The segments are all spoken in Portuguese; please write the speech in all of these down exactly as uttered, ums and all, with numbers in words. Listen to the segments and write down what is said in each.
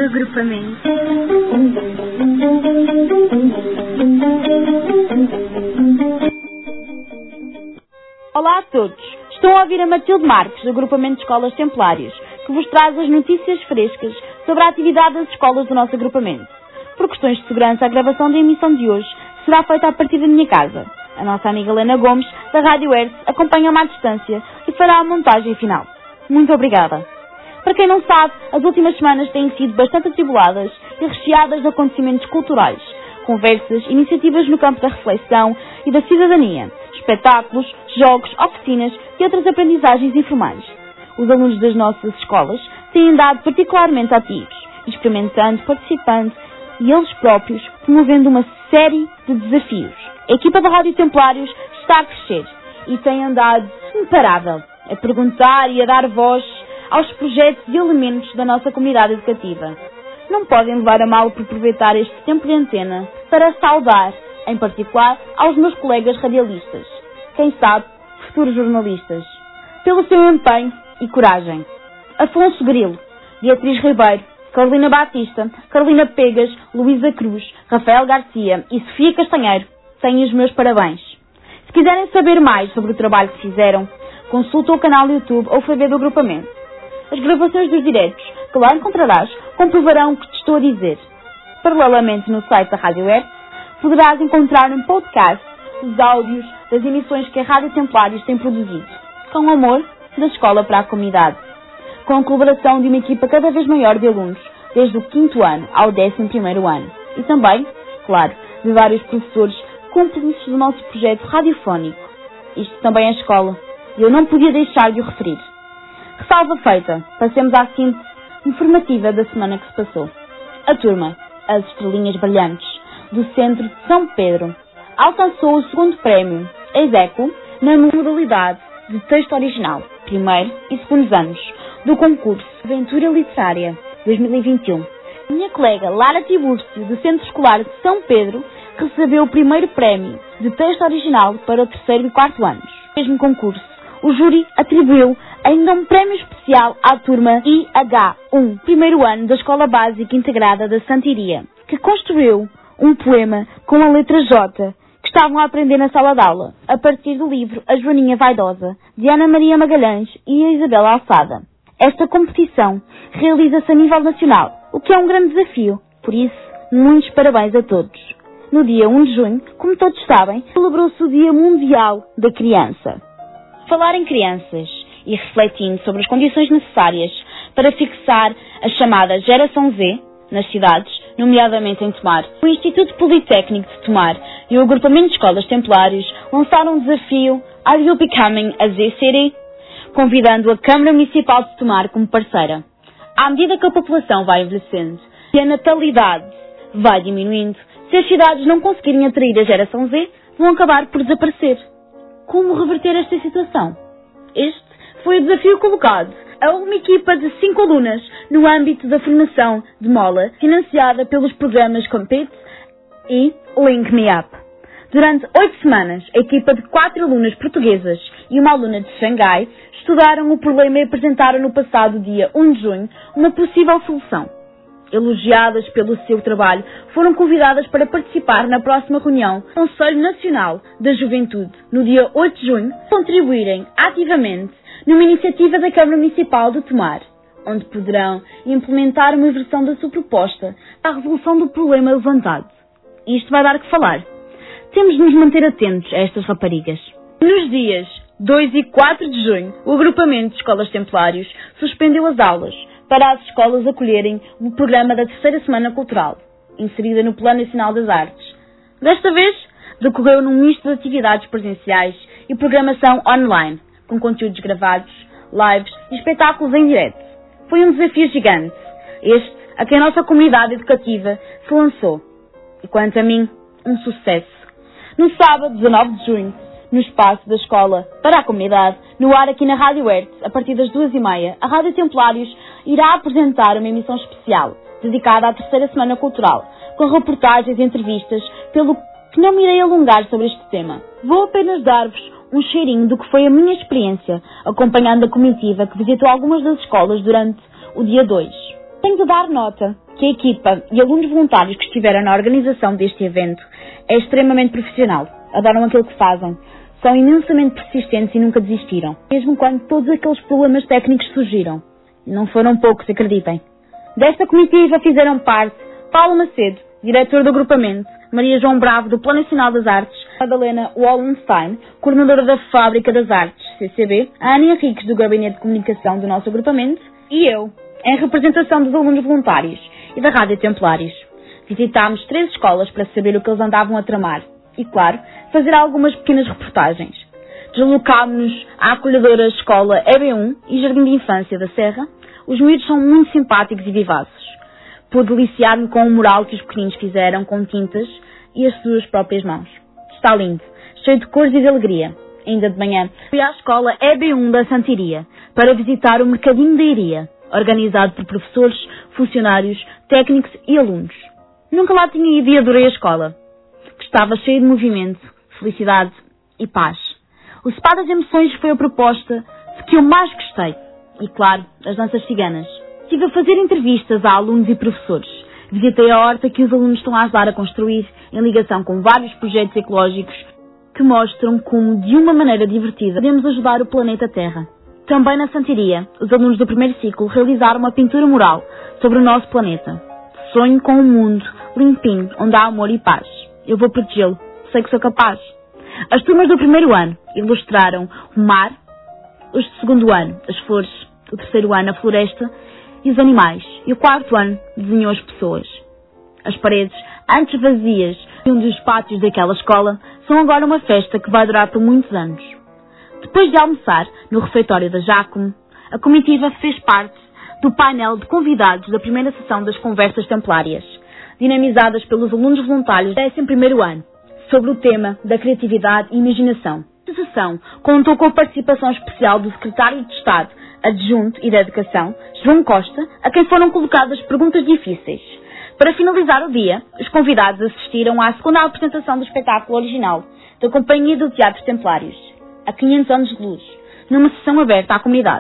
agrupamento. Olá a todos. Estão a ouvir a Matilde Marques, do Agrupamento de Escolas Templários, que vos traz as notícias frescas sobre a atividade das escolas do nosso agrupamento. Por questões de segurança, a gravação da emissão de hoje será feita a partir da minha casa. A nossa amiga Helena Gomes, da Rádio Hertz, acompanha-me à distância e fará a montagem final. Muito obrigada. Para quem não sabe, as últimas semanas têm sido bastante atribuladas e recheadas de acontecimentos culturais, conversas, iniciativas no campo da reflexão e da cidadania, espetáculos, jogos, oficinas e outras aprendizagens informais. Os alunos das nossas escolas têm andado particularmente ativos, experimentando, participando e eles próprios promovendo uma série de desafios. A equipa da Rádio Templários está a crescer e tem andado imparável a perguntar e a dar voz aos projetos e elementos da nossa comunidade educativa. Não podem levar a mal por aproveitar este tempo de antena para saudar, em particular, aos meus colegas radialistas, quem sabe, futuros jornalistas, pelo seu empenho e coragem. Afonso Grilo, Beatriz Ribeiro, Carolina Batista, Carolina Pegas, Luísa Cruz, Rafael Garcia e Sofia Castanheiro têm os meus parabéns. Se quiserem saber mais sobre o trabalho que fizeram, consulta o canal YouTube ou F B do agrupamento. As gravações dos diretos que lá encontrarás comprovarão o que te estou a dizer. Paralelamente, no site da Rádio Hertz, poderás encontrar um podcast dos áudios das emissões que a Rádio Templários tem produzido, com amor da escola para a comunidade, com a colaboração de uma equipa cada vez maior de alunos, desde o quinto ano ao décimo primeiro ano, e também, claro, de vários professores cúmplices do nosso projeto radiofónico. Isto também é escola, e eu não podia deixar de o referir. Ressalva feita, passemos à síntese informativa da semana que se passou. A turma, as Estrelinhas Brilhantes, do Centro de São Pedro, alcançou o segundo prémio, ex aequo, na modalidade de texto original, primeiro e segundo anos, do concurso Aventura Literária dois mil e vinte e um. Minha colega Lara Tibúrcio, do Centro Escolar de São Pedro, recebeu o primeiro prémio de texto original para o terceiro e quarto anos. No mesmo concurso, o júri atribuiu ainda um prémio especial à turma I H um, primeiro ano da Escola Básica Integrada da Santiria, que construiu um poema com a letra J, que estavam a aprender na sala de aula, a partir do livro A Joaninha Vaidosa, de Ana Maria Magalhães e a Isabela Alçada. Esta competição realiza-se a nível nacional, o que é um grande desafio, por isso, muitos parabéns a todos. No dia um de junho, como todos sabem, celebrou-se o Dia Mundial da Criança. Falar em crianças e refletindo sobre as condições necessárias para fixar a chamada Geração Z nas cidades, nomeadamente em Tomar, o Instituto Politécnico de Tomar e o Agrupamento de Escolas Templários lançaram um desafio Are You Becoming a Z City? Convidando a Câmara Municipal de Tomar como parceira. À medida que a população vai envelhecendo e a natalidade vai diminuindo, se as cidades não conseguirem atrair a Geração Z, vão acabar por desaparecer. Como reverter esta situação? Este foi o desafio colocado a uma equipa de cinco alunas no âmbito da formação de Mola, financiada pelos programas Compete e Link Me Up. Durante oito semanas, a equipa de quatro alunas portuguesas e uma aluna de Xangai estudaram o problema e apresentaram no passado dia um de junho uma possível solução. Elogiadas pelo seu trabalho, foram convidadas para participar na próxima reunião do Conselho Nacional da Juventude, no dia oito de junho, contribuírem ativamente numa iniciativa da Câmara Municipal de Tomar, onde poderão implementar uma versão da sua proposta à resolução do problema levantado. Isto vai dar que falar. Temos de nos manter atentos a estas raparigas. Nos dias dois e quatro de junho, o Agrupamento de Escolas Templários suspendeu as aulas para as escolas acolherem o programa da terceira Semana Cultural, inserida no Plano Nacional das Artes. Desta vez, decorreu num misto de atividades presenciais e programação online, com conteúdos gravados, lives e espetáculos em direto. Foi um desafio gigante, este a que a nossa comunidade educativa se lançou. E quanto a mim, um sucesso. No sábado, dezanove de junho, no espaço da Escola para a Comunidade, no ar aqui na Rádio Hertz, a partir das duas e meia, a Rádio Templários irá apresentar uma emissão especial, dedicada à terceira Semana Cultural, com reportagens e entrevistas, pelo que não me irei alongar sobre este tema. Vou apenas dar-vos um cheirinho do que foi a minha experiência, acompanhando a comitiva que visitou algumas das escolas durante o dia dois. Tenho de dar nota que a equipa e alunos voluntários que estiveram na organização deste evento é extremamente profissional, adoram aquilo que fazem, são imensamente persistentes e nunca desistiram, mesmo quando todos aqueles problemas técnicos surgiram. Não foram poucos, acreditem. Desta comitiva fizeram parte Paulo Macedo, diretor do agrupamento, Maria João Bravo, do Plano Nacional das Artes, Madalena Wallenstein, coordenadora da Fábrica das Artes, C C B, a Ana Henriques, do Gabinete de Comunicação do nosso agrupamento, e eu, em representação dos alunos voluntários e da Rádio Templários. Visitámos três escolas para saber o que eles andavam a tramar e, claro, fazer algumas pequenas reportagens. Deslocámos-nos à acolhedora escola E B um e Jardim de Infância da Serra. Os miúdos são muito simpáticos e vivazes. Pude deliciar-me com o mural que os pequeninos fizeram com tintas e as suas próprias mãos. Está lindo, cheio de cores e de alegria. Ainda de manhã fui à escola E B um da Santiria para visitar o Mercadinho da Iria, organizado por professores, funcionários, técnicos e alunos. Nunca lá tinha ido e adorei a escola. Estava cheio de movimento, felicidade e paz. O Spa das Emoções foi a proposta de que eu mais gostei. E, claro, as danças ciganas. Estive a fazer entrevistas a alunos e professores. Visitei a horta que os alunos estão a ajudar a construir, em ligação com vários projetos ecológicos que mostram como, de uma maneira divertida, podemos ajudar o planeta Terra. Também na Santiria, os alunos do primeiro ciclo realizaram uma pintura mural sobre o nosso planeta. Sonho com um mundo limpinho, onde há amor e paz. Eu vou protegê-lo. Sei que sou capaz. As turmas do primeiro ano ilustraram o mar, os do segundo ano, as flores, o terceiro ano, a floresta e os animais. E o quarto ano desenhou as pessoas. As paredes, antes vazias de um dos pátios daquela escola, são agora uma festa que vai durar por muitos anos. Depois de almoçar no refeitório da Jacome, a comitiva fez parte do painel de convidados da primeira sessão das Conversas Templárias, dinamizadas pelos alunos voluntários do décimo primeiro ano, sobre o tema da criatividade e imaginação. A sessão contou com a participação especial do Secretário de Estado Adjunto e da Educação, João Costa, a quem foram colocadas perguntas difíceis. Para finalizar o dia, os convidados assistiram à segunda apresentação do espetáculo original da Companhia do Teatro Templários, há quinhentos anos de luz, numa sessão aberta à comunidade.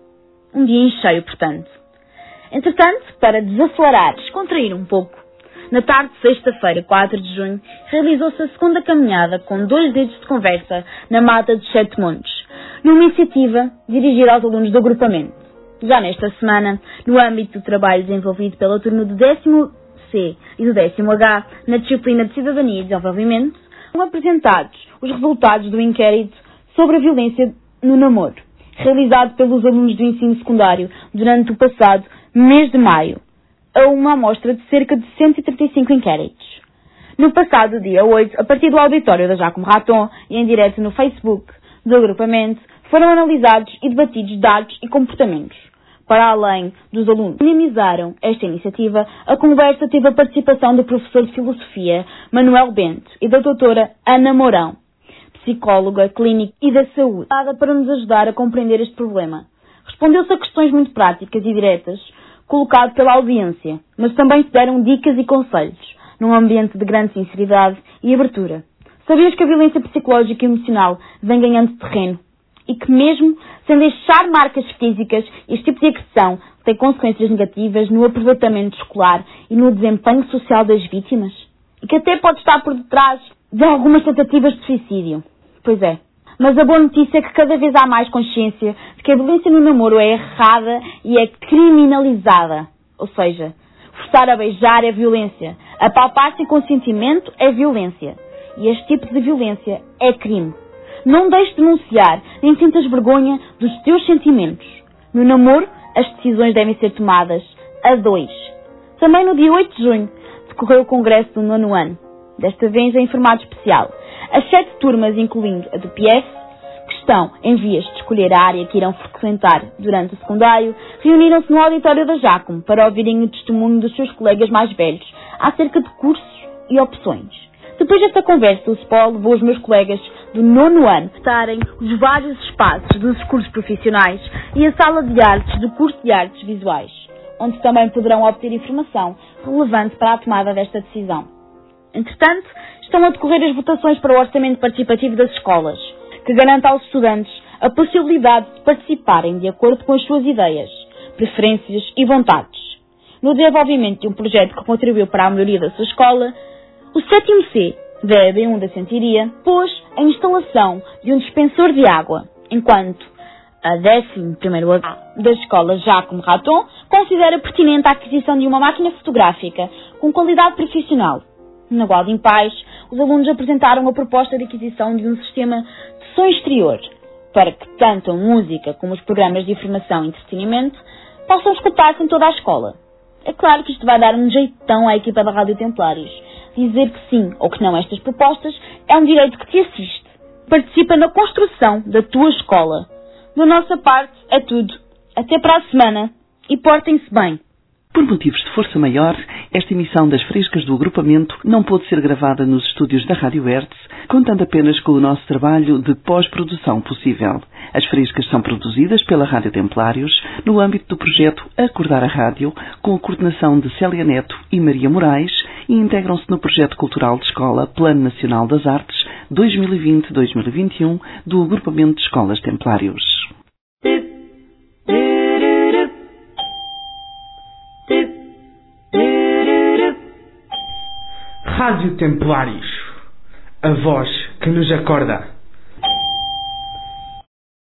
Um dia em cheio, portanto. Entretanto, para desacelerar, descontrair um pouco, na tarde de sexta-feira, quatro de junho, realizou-se a segunda caminhada com dois dedos de conversa na Mata dos Sete Montes, numa iniciativa dirigida aos alunos do agrupamento. Já nesta semana, no âmbito do trabalho desenvolvido pela turma do décimo C e do décimo H, na disciplina de Cidadania e Desenvolvimento, foram apresentados os resultados do inquérito sobre a violência no namoro, realizado pelos alunos do ensino secundário durante o passado mês de maio, a uma amostra de cerca de cento e trinta e cinco inquéritos. No passado dia oito, a partir do auditório da Jacome Raton e em direto no Facebook do agrupamento, foram analisados e debatidos dados e comportamentos. Para além dos alunos que dinamizaram esta iniciativa, a conversa teve a participação do professor de Filosofia Manuel Bento e da doutora Ana Mourão, psicóloga clínica e da saúde, para nos ajudar a compreender este problema. Respondeu-se a questões muito práticas e diretas, colocado pela audiência, mas também se deram dicas e conselhos, num ambiente de grande sinceridade e abertura. Sabias que a violência psicológica e emocional vem ganhando terreno? E que mesmo sem deixar marcas físicas, este tipo de agressão tem consequências negativas no aproveitamento escolar e no desempenho social das vítimas? E que até pode estar por detrás de algumas tentativas de suicídio? Pois é. Mas a boa notícia é que cada vez há mais consciência de que a violência no namoro é errada e é criminalizada. Ou seja, forçar a beijar é violência. Apalpar sem consentimento é violência. E este tipo de violência é crime. Não deixes de denunciar, nem sintas vergonha dos teus sentimentos. No namoro, as decisões devem ser tomadas a dois. Também no dia oito de junho, decorreu o congresso do nono ano. Desta vez em formato especial. As sete turmas, incluindo a do P F, que estão em vias de escolher a área que irão frequentar durante o secundário, reuniram-se no auditório da Jacome para ouvirem o testemunho dos seus colegas mais velhos acerca de cursos e opções. Depois desta conversa, o S P O levou os meus colegas do nono ano a estarem os vários espaços dos cursos profissionais e a sala de artes do curso de artes visuais, onde também poderão obter informação relevante para a tomada desta decisão. Entretanto, estão a decorrer as votações para o orçamento participativo das escolas, que garanta aos estudantes a possibilidade de participarem de acordo com as suas ideias, preferências e vontades. no desenvolvimento de um projeto que contribuiu para a melhoria da sua escola, o sétimo C da E B um da Sentiria pôs a instalação de um dispensor de água, enquanto a décimo primeiro A da escola Jacques Raton considera pertinente a aquisição de uma máquina fotográfica com qualidade profissional. Na Gualdim Pais, os alunos apresentaram a proposta de aquisição de um sistema de som exterior, para que tanto a música como os programas de informação e entretenimento possam escutar-se em toda a escola. É claro que isto vai dar um jeitão à equipa da Rádio Templários. Dizer que sim ou que não a estas propostas é um direito que te assiste. Participa na construção da tua escola. Da nossa parte, é tudo. Até para a semana. E portem-se bem. Por motivos de força maior, esta emissão das Frescas do agrupamento não pôde ser gravada nos estúdios da Rádio Hertz, contando apenas com o nosso trabalho de pós-produção possível. As Frescas são produzidas pela Rádio Templários no âmbito do projeto Acordar a Rádio, com a coordenação de Célia Neto e Maria Moraes, e integram-se no projeto cultural de escola Plano Nacional das Artes dois mil e vinte a dois mil e vinte e um do agrupamento de escolas Templários. Rádio Templários, a voz que nos acorda.